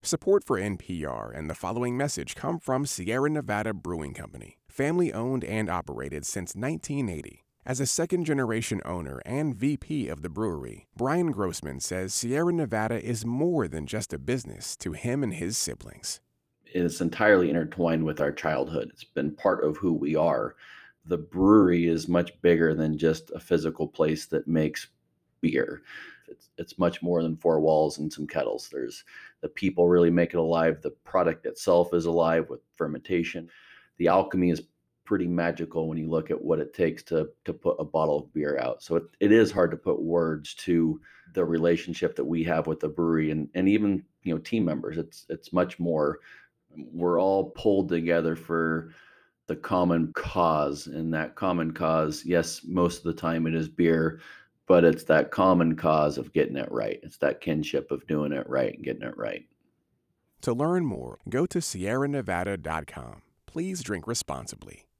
Support for NPR and the following message come from Sierra Nevada Brewing Company, family owned and operated since 1980. As a second-generation owner and VP of the brewery, Brian Grossman says Sierra Nevada is more than just a business to him and his siblings. Is entirely intertwined with our childhood. It's been part of who we are. The brewery is much bigger than just a physical place that makes beer. It's much more than four walls and some kettles. There's the people really make it alive. The product itself is alive with fermentation. The alchemy is pretty magical when you look at what it takes to put a bottle of beer out. So it is hard to put words to the relationship that we have with the brewery and even team members. It's much more. We're all pulled together for the common cause, and that common cause, yes, most of the time it is beer, but it's that common cause of getting it right. It's that kinship of doing it right and getting it right. To learn more, go to sierranevada.com. Please drink responsibly.